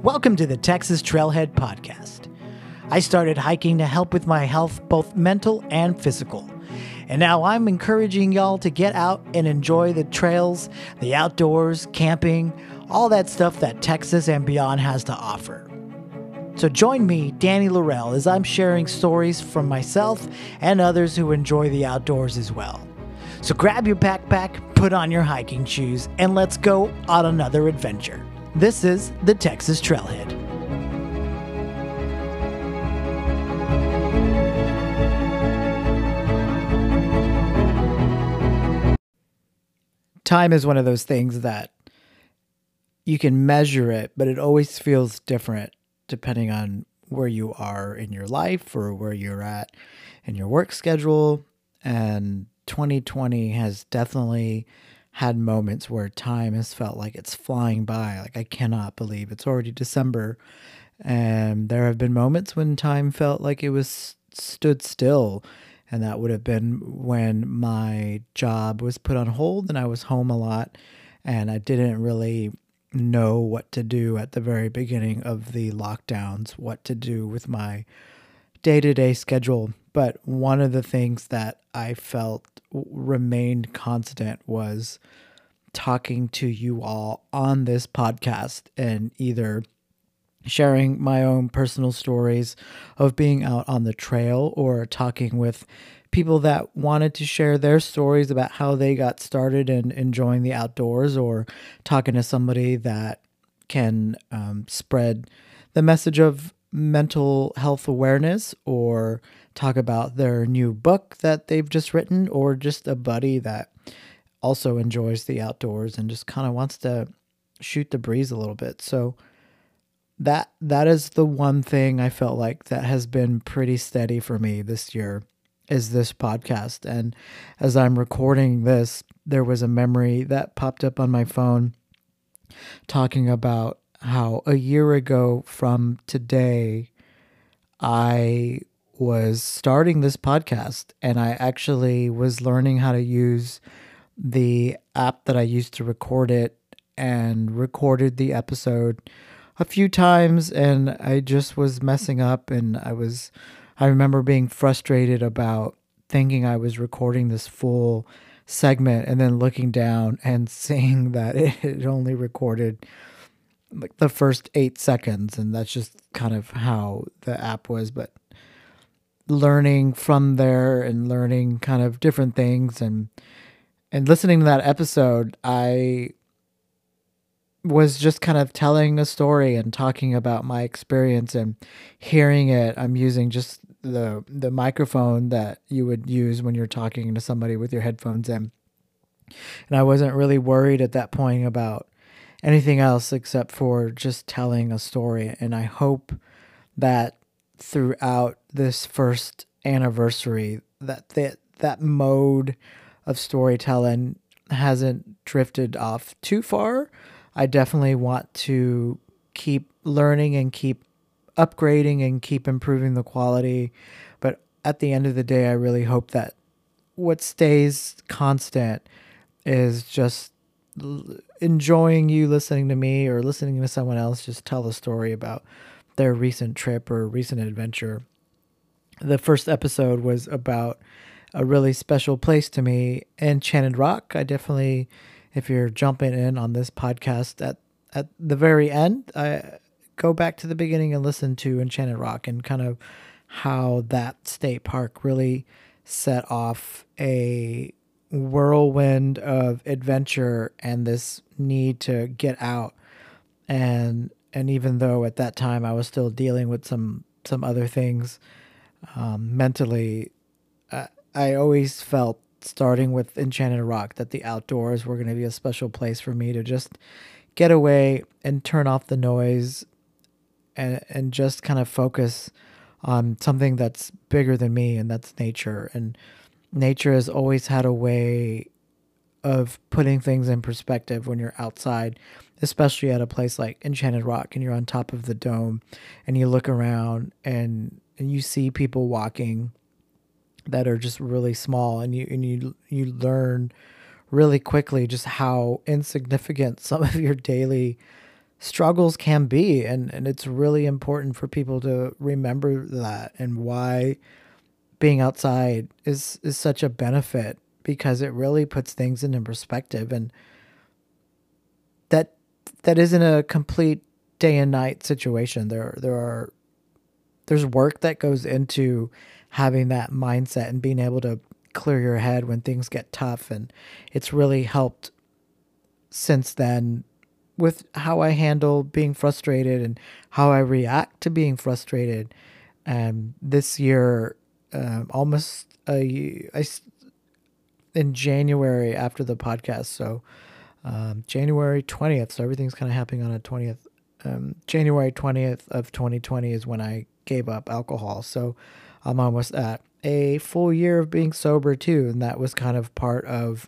Welcome to the Texas Trailhead Podcast. I started hiking to help with my health, both mental and physical. And now I'm encouraging y'all to get out and enjoy the trails, the outdoors, camping, all that stuff that Texas and beyond has to offer. So join me, Danny Laurel, as I'm sharing stories from myself and others who enjoy the outdoors as well. So grab your backpack, put on your hiking shoes, and let's go on another adventure. This is the Texas Trailhead. Time is one of those things that you can measure it, but it always feels different depending on where you are in your life or where you're at in your work schedule. And 2020 has definitely had moments where time has felt like it's flying by. Like, I cannot believe it's already December. And there have been moments when time felt like it was stood still. And that would have been when my job was put on hold and I was home a lot. And I didn't really know what to do at the very beginning of the lockdowns, what to do with my day-to-day schedule. But one of the things that I felt remained constant was talking to you all on this podcast and either sharing my own personal stories of being out on the trail or talking with people that wanted to share their stories about how they got started in enjoying the outdoors, or talking to somebody that can spread the message of mental health awareness, or talk about their new book that they've just written, or just a buddy that also enjoys the outdoors and just kind of wants to shoot the breeze a little bit. So that is the one thing I felt like that has been pretty steady for me this year, is this podcast. And as I'm recording this, there was a memory that popped up on my phone talking about how a year ago from today, I was starting this podcast, and I actually was learning how to use the app that I used to record it, and recorded the episode a few times, and I just was messing up. And I remember being frustrated about thinking I was recording this full segment and then looking down and seeing that it had only recorded like the first 8 seconds. And that's just kind of how the app was. But learning from there and learning kind of different things and listening to that episode, I was just kind of telling a story and talking about my experience and hearing it. I'm using just the microphone that you would use when you're talking to somebody with your headphones in. And I wasn't really worried at that point about anything else except for just telling a story. And I hope that throughout this first anniversary, that mode of storytelling hasn't drifted off too far. I definitely want to keep learning and keep upgrading and keep improving the quality. But at the end of the day, I really hope that what stays constant is just enjoying you listening to me or listening to someone else just tell a story about their recent trip or recent adventure. The first episode was about a really special place to me, Enchanted Rock. I definitely, if you're jumping in on this podcast at the very end, I go back to the beginning and listen to Enchanted Rock and kind of how that state park really set off a whirlwind of adventure and this need to get out. And even though at that time I was still dealing with some other things mentally, I always felt, starting with Enchanted Rock, that the outdoors were going to be a special place for me to just get away and turn off the noise and just kind of focus on something that's bigger than me, and that's nature. And nature has always had a way of putting things in perspective when you're outside, especially at a place like Enchanted Rock and you're on top of the dome and you look around and you see people walking that are just really small, and you learn really quickly just how insignificant some of your daily struggles can be. And it's really important for people to remember that, and why being outside is such a benefit, because it really puts things into perspective. And that that isn't a complete day and night situation. There's work that goes into having that mindset and being able to clear your head when things get tough. And it's really helped since then with how I handle being frustrated and how I react to being frustrated. And this year, almost in January after the podcast, so January 20th, so everything's kind of happening on the 20th. January 20th of 2020 is when I gave up alcohol. So I'm almost at a full year of being sober too. And that was kind of part of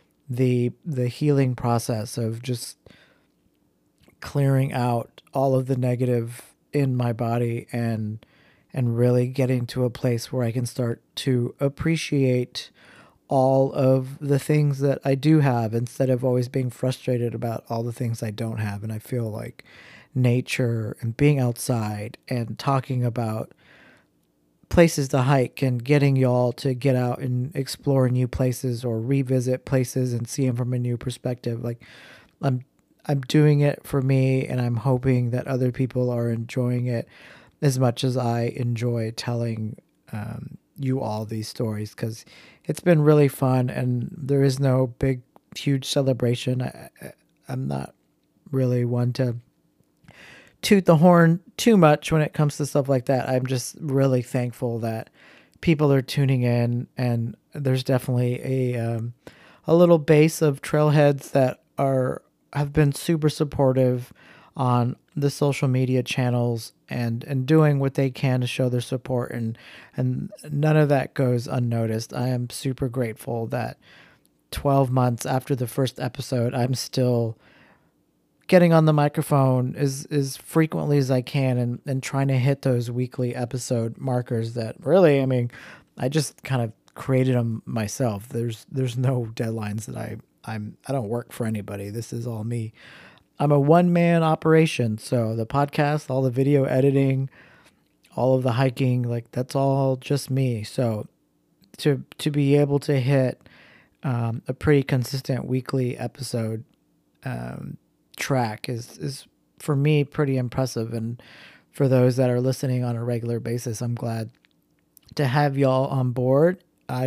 the healing process of just clearing out all of the negative in my body, and really getting to a place where I can start to appreciate all of the things that I do have, instead of always being frustrated about all the things I don't have. And I feel like nature and being outside and talking about places to hike and getting y'all to get out and explore new places or revisit places and see them from a new perspective. Like I'm I'm doing it for me, and I'm hoping that other people are enjoying it as much as I enjoy telling you all these stories, because it's been really fun, and there is no big, huge celebration. I'm not really one to toot the horn too much when it comes to stuff like that. I'm just really thankful that people are tuning in, and there's definitely a little base of trailheads that have been super supportive on the social media channels, and doing what they can to show their support, and none of that goes unnoticed. I am super grateful that 12 months after the first episode, I'm still getting on the microphone as frequently as I can, and trying to hit those weekly episode markers that really, I mean, I just kind of created them myself. There's no deadlines that I don't work for anybody. This is all me. I'm a one-man operation. So the podcast, all the video editing, all of the hiking, like that's all just me. So to be able to hit a pretty consistent weekly episode track is for me pretty impressive. And for those that are listening on a regular basis, I'm glad to have y'all on board.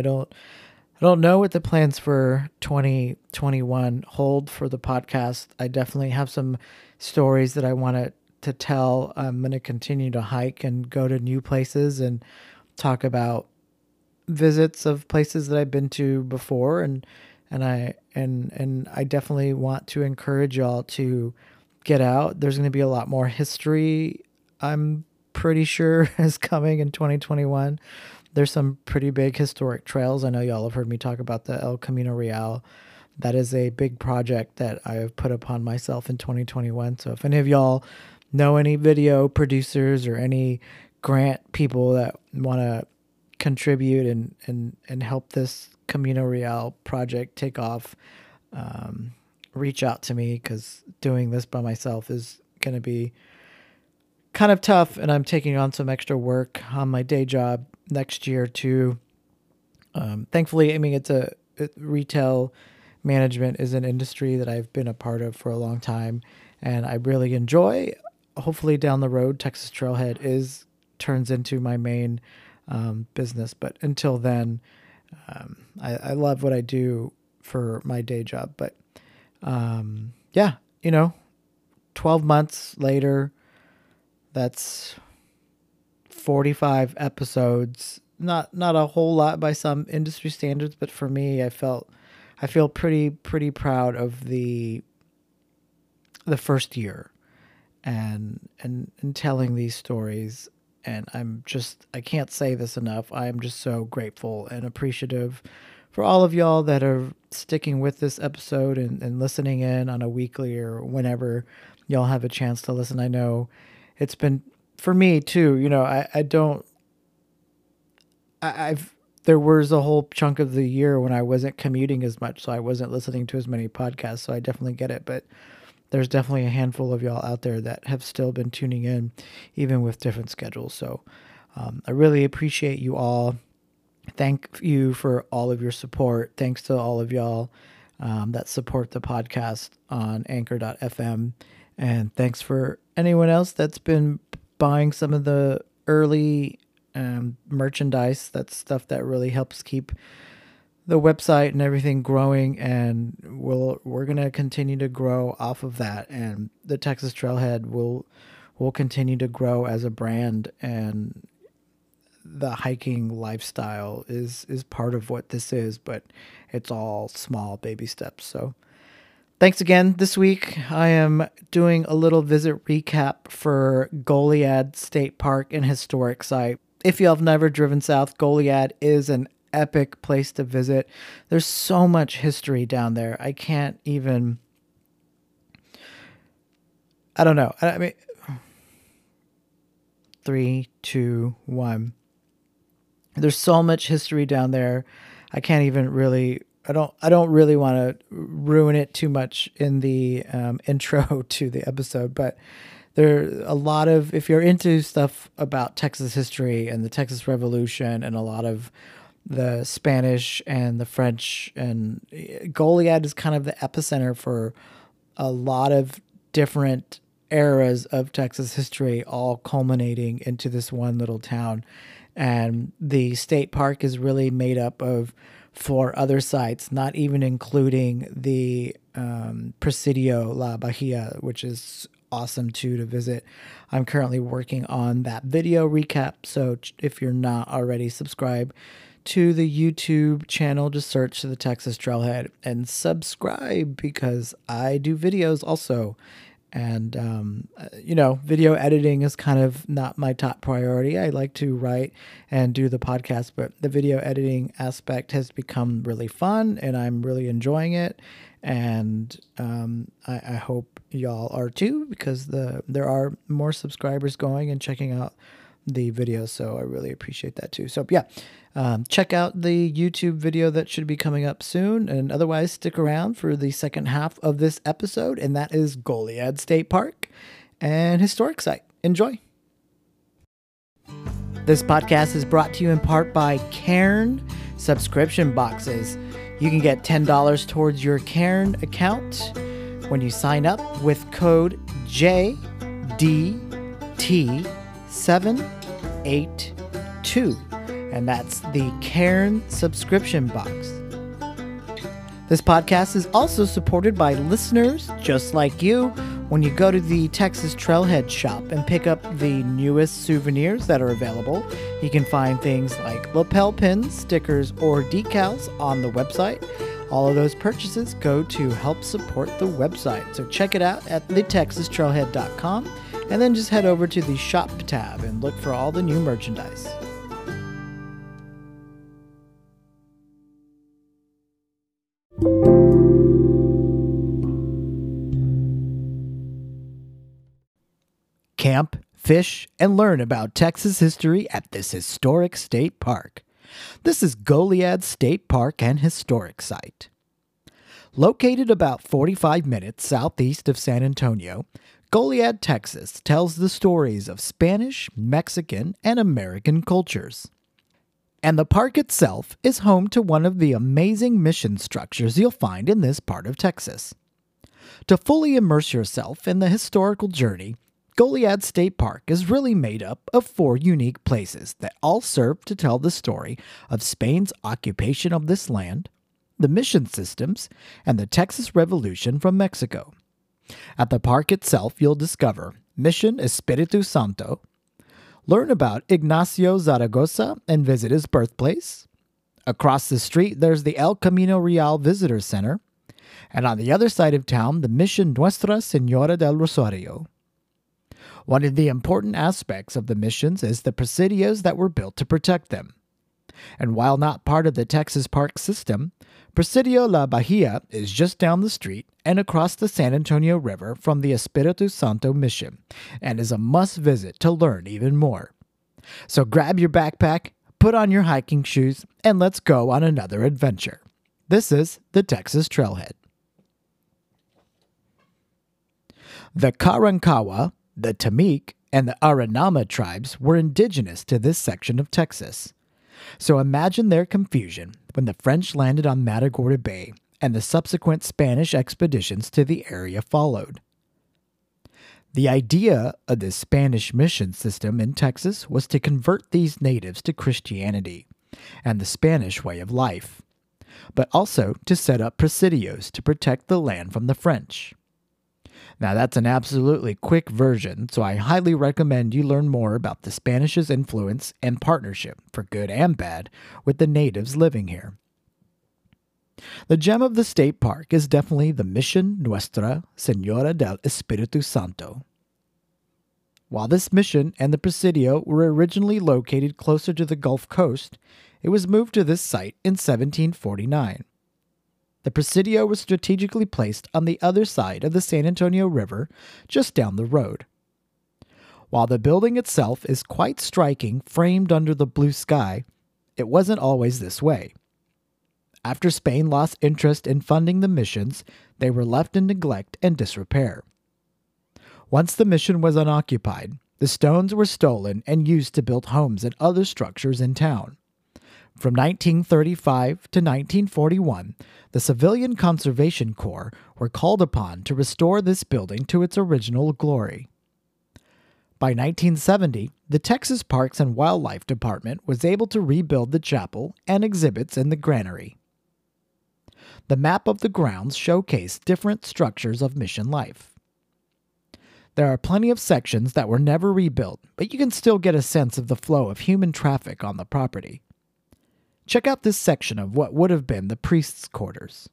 I don't know what the plans for 2021 hold for the podcast. I definitely have some stories that I want to tell. I'm going to continue to hike and go to new places and talk about visits of places that I've been to before, and I definitely want to encourage y'all to get out. There's going to be a lot more history, I'm pretty sure, is coming in 2021. There's some pretty big historic trails. I know y'all have heard me talk about the El Camino Real. That is a big project that I have put upon myself in 2021. So if any of y'all know any video producers or any grant people that want to contribute and help this Camino Real project take off, reach out to me, because doing this by myself is going to be kind of tough, and I'm taking on some extra work on my day job next year too. Thankfully, I mean, retail management is an industry that I've been a part of for a long time, and I really enjoy. Hopefully down the road, Texas Trailhead turns into my main business, but until then, I love what I do for my day job. But yeah, 12 months later, that's 45 episodes. Not a whole lot by some industry standards, but for me, I feel pretty proud of the first year and telling these stories. And I can't say this enough. I am just so grateful and appreciative for all of y'all that are sticking with this episode and listening in on a weekly or whenever y'all have a chance to listen. I know it's been, for me too, there was a whole chunk of the year when I wasn't commuting as much, so I wasn't listening to as many podcasts, so I definitely get it. But there's definitely a handful of y'all out there that have still been tuning in, even with different schedules. So I really appreciate you all. Thank you for all of your support. Thanks to all of y'all that support the podcast on anchor.fm. And thanks for anyone else that's been buying some of the early merchandise. That's stuff that really helps keep the website and everything growing, and we're going to continue to grow off of that, and the Texas Trailhead will continue to grow as a brand, and the hiking lifestyle is part of what this is, but it's all small baby steps. So thanks again. This week I am doing a little visit recap for Goliad State Park and Historic Site. If you have never driven south, Goliad is an epic place to visit. There's so much history down there. I don't know. I mean, 3, 2, 1. There's so much history down there. I can't even really. I don't really want to ruin it too much in the intro to the episode, but there are a lot of, if you're into stuff about Texas history and the Texas Revolution and a lot of the Spanish and the French, and Goliad is kind of the epicenter for a lot of different eras of Texas history, all culminating into this one little town. And the state park is really made up of 4 other sites, not even including the Presidio La Bahia, which is awesome too to visit. I'm currently working on that video recap, so if you're not already subscribed to the YouTube channel, just search the Texas Trailhead and subscribe, because I do videos also. And, video editing is kind of not my top priority. I like to write and do the podcast, but the video editing aspect has become really fun and I'm really enjoying it. And I hope y'all are too, because there are more subscribers going and checking out the videos. So I really appreciate that too. So yeah, check out the YouTube video that should be coming up soon. And otherwise, stick around for the second half of this episode. And that is Goliad State Park and Historic Site. Enjoy. This podcast is brought to you in part by Cairn subscription boxes. You can get $10 towards your Cairn account when you sign up with code JDT782, and that's the Cairn subscription box. This podcast is also supported by listeners just like you. When you go to the Texas Trailhead shop and pick up the newest souvenirs that are available, you can find things like lapel pins, stickers, or decals on the website. All of those purchases go to help support the website. So check it out at thetexastrailhead.com, and then just head over to the shop tab and look for all the new merchandise. Camp, fish, and learn about Texas history at this historic state park. This is Goliad State Park and Historic Site. Located about 45 minutes southeast of San Antonio, Goliad, Texas tells the stories of Spanish, Mexican, and American cultures. And the park itself is home to one of the amazing mission structures you'll find in this part of Texas. To fully immerse yourself in the historical journey, Goliad State Park is really made up of 4 unique places that all serve to tell the story of Spain's occupation of this land, the mission systems, and the Texas Revolution from Mexico. At the park itself, you'll discover Mission Espiritu Santo, learn about Ignacio Zaragoza and visit his birthplace. Across the street, there's the El Camino Real Visitor Center, and on the other side of town, the Mission Nuestra Señora del Rosario. One of the important aspects of the missions is the presidios that were built to protect them. And while not part of the Texas Park system, Presidio La Bahia is just down the street and across the San Antonio River from the Espiritu Santo mission, and is a must-visit to learn even more. So grab your backpack, put on your hiking shoes, and let's go on another adventure. This is the Texas Trailhead. The Karankawa, the Tamik, and the Aranama tribes were indigenous to this section of Texas. So imagine their confusion when the French landed on Matagorda Bay and the subsequent Spanish expeditions to the area followed. The idea of this Spanish mission system in Texas was to convert these natives to Christianity and the Spanish way of life, but also to set up presidios to protect the land from the French. Now that's an absolutely quick version, so I highly recommend you learn more about the Spanish's influence and partnership, for good and bad, with the natives living here. The gem of the state park is definitely the Mission Nuestra Señora del Espíritu Santo. While this mission and the Presidio were originally located closer to the Gulf Coast, it was moved to this site in 1749. The Presidio was strategically placed on the other side of the San Antonio River, just down the road. While the building itself is quite striking, framed under the blue sky, it wasn't always this way. After Spain lost interest in funding the missions, they were left in neglect and disrepair. Once the mission was unoccupied, the stones were stolen and used to build homes and other structures in town. From 1935 to 1941, the Civilian Conservation Corps were called upon to restore this building to its original glory. By 1970, the Texas Parks and Wildlife Department was able to rebuild the chapel and exhibits in the granary. The map of the grounds showcased different structures of mission life. There are plenty of sections that were never rebuilt, but you can still get a sense of the flow of human traffic on the property. Check out this section of what would have been the priest's quarters.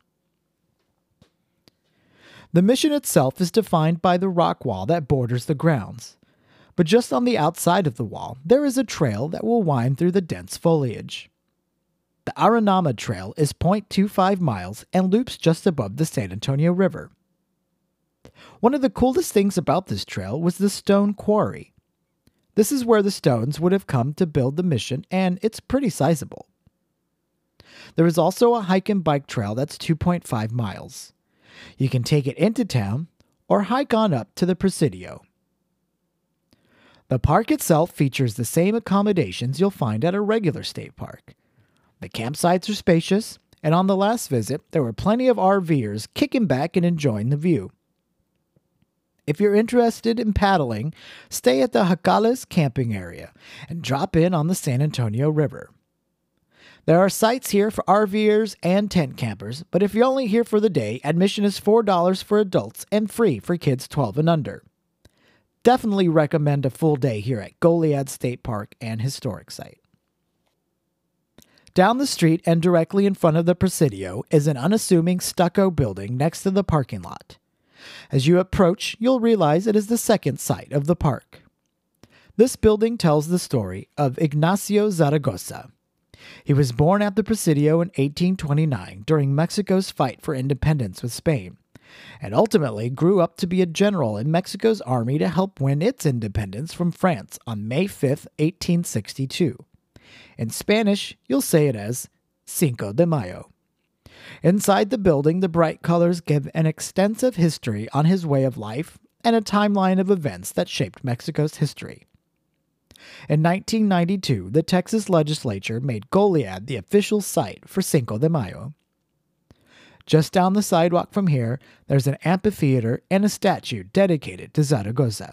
The mission itself is defined by the rock wall that borders the grounds, but just on the outside of the wall, there is a trail that will wind through the dense foliage. The Aranama Trail is 0.25 miles and loops just above the San Antonio River. One of the coolest things about this trail was the stone quarry. This is where the stones would have come to build the mission, and it's pretty sizable. There is also a hike and bike trail that's 2.5 miles. You can take it into town or hike on up to the Presidio. The park itself features the same accommodations you'll find at a regular state park. The campsites are spacious, and on the last visit, there were plenty of RVers kicking back and enjoying the view. If you're interested in paddling, stay at the Jacales camping area and drop in on the San Antonio River. There are sites here for RVers and tent campers, but if you're only here for the day, admission is $4 for adults and free for kids 12 and under. Definitely recommend a full day here at Goliad State Park and Historic Site. Down the street and directly in front of the Presidio is an unassuming stucco building next to the parking lot. As you approach, you'll realize it is the second site of the park. This building tells the story of Ignacio Zaragoza. He was born at the Presidio in 1829 during Mexico's fight for independence with Spain, and ultimately grew up to be a general in Mexico's army to help win its independence from France on May 5, 1862. In Spanish, you'll say it as Cinco de Mayo. Inside the building, the bright colors give an extensive history on his way of life and a timeline of events that shaped Mexico's history. In 1992, the Texas legislature made Goliad the official site for Cinco de Mayo. Just down the sidewalk from here, there's an amphitheater and a statue dedicated to Zaragoza.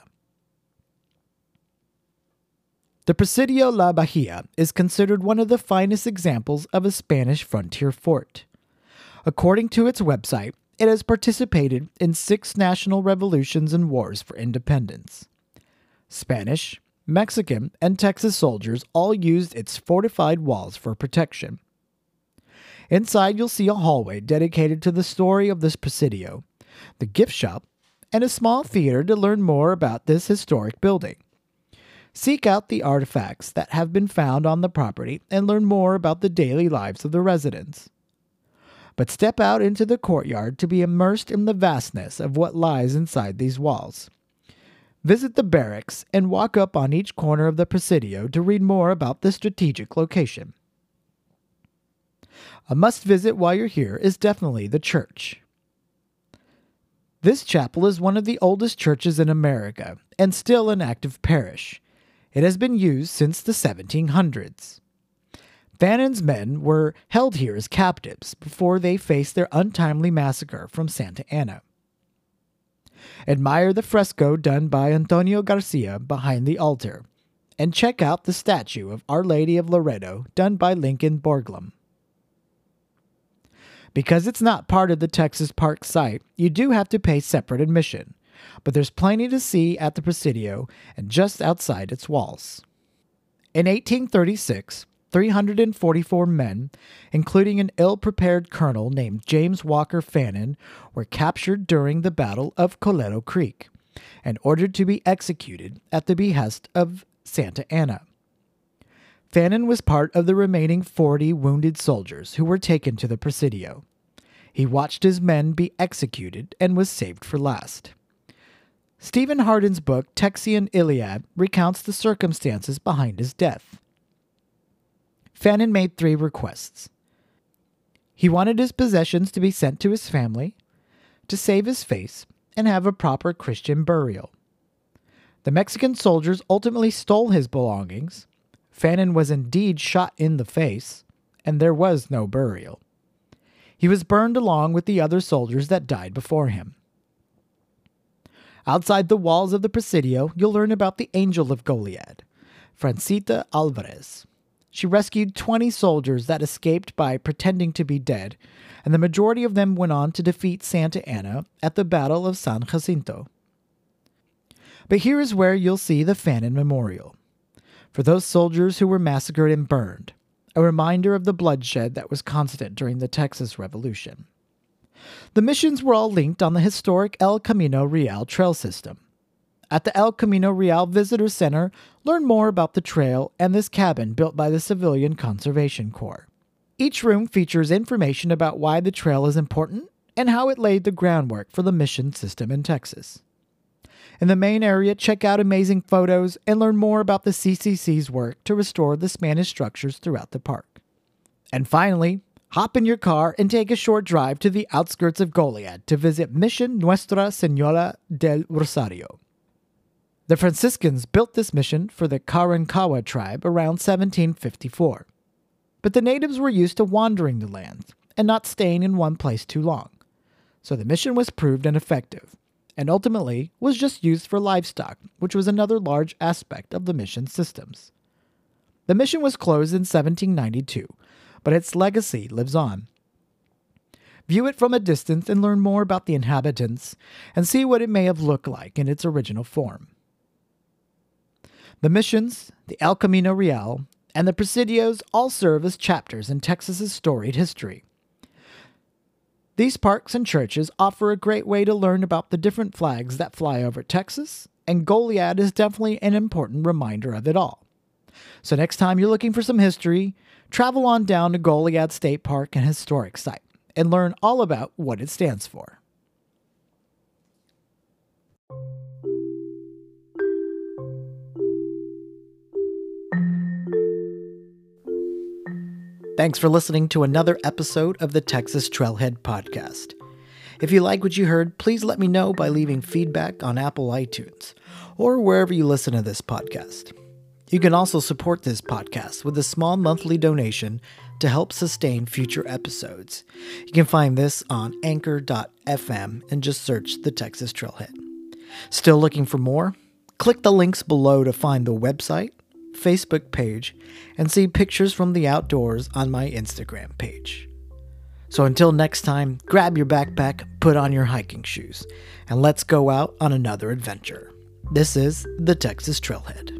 The Presidio La Bahia is considered one of the finest examples of a Spanish frontier fort. According to its website, it has participated in 6 national revolutions and wars for independence. Spanish, Mexican, and Texas soldiers all used its fortified walls for protection. Inside, you'll see a hallway dedicated to the story of this Presidio, the gift shop, and a small theater to learn more about this historic building. Seek out the artifacts that have been found on the property and learn more about the daily lives of the residents. But step out into the courtyard to be immersed in the vastness of what lies inside these walls. Visit the barracks and walk up on each corner of the Presidio to read more about the strategic location. A must-visit while you're here is definitely the church. This chapel is one of the oldest churches in America and still an active parish. It has been used since the 1700s. Fannin's men were held here as captives before they faced their untimely massacre from Santa Anna. Admire the fresco done by Antonio Garcia behind the altar, and check out the statue of Our Lady of Loreto done by Lincoln Borglum. Because it's not part of the Texas Park site, you do have to pay separate admission, but there's plenty to see at the Presidio and just outside its walls. In 1836, 344 men, including an ill-prepared colonel named James Walker Fannin, were captured during the Battle of Colero Creek and ordered to be executed at the behest of Santa Anna. Fannin was part of the remaining 40 wounded soldiers who were taken to the Presidio. He watched his men be executed and was saved for last. Stephen Hardin's book Texian Iliad recounts the circumstances behind his death. Fannin made 3 requests. He wanted his possessions to be sent to his family, to save his face, and have a proper Christian burial. The Mexican soldiers ultimately stole his belongings. Fannin was indeed shot in the face, and there was no burial. He was burned along with the other soldiers that died before him. Outside the walls of the Presidio, you'll learn about the Angel of Goliad, Francita Alvarez. She rescued 20 soldiers that escaped by pretending to be dead, and the majority of them went on to defeat Santa Anna at the Battle of San Jacinto. But here is where you'll see the Fannin Memorial. For those soldiers who were massacred and burned, a reminder of the bloodshed that was constant during the Texas Revolution. The missions were all linked on the historic El Camino Real trail system. At the El Camino Real Visitor Center, learn more about the trail and this cabin built by the Civilian Conservation Corps. Each room features information about why the trail is important and how it laid the groundwork for the mission system in Texas. In the main area, check out amazing photos and learn more about the CCC's work to restore the Spanish structures throughout the park. And finally, hop in your car and take a short drive to the outskirts of Goliad to visit Mission Nuestra Señora del Rosario. The Franciscans built this mission for the Karankawa tribe around 1754. But the natives were used to wandering the land and not staying in one place too long. So the mission was proved ineffective, and ultimately was just used for livestock, which was another large aspect of the mission systems. The mission was closed in 1792, but its legacy lives on. View it from a distance and learn more about the inhabitants and see what it may have looked like in its original form. The missions, the El Camino Real, and the Presidios all serve as chapters in Texas's storied history. These parks and churches offer a great way to learn about the different flags that fly over Texas, and Goliad is definitely an important reminder of it all. So next time you're looking for some history, travel on down to Goliad State Park and Historic Site, and learn all about what it stands for. Thanks for listening to another episode of the Texas Trailhead Podcast. If you like what you heard, please let me know by leaving feedback on Apple iTunes or wherever you listen to this podcast. You can also support this podcast with a small monthly donation to help sustain future episodes. You can find this on anchor.fm and just search the Texas Trailhead. Still looking for more? Click the links below to find the website, Facebook page, and see pictures from the outdoors on my Instagram page. So until next time, grab your backpack, put on your hiking shoes, and let's go out on another adventure. This is the Texas Trailhead.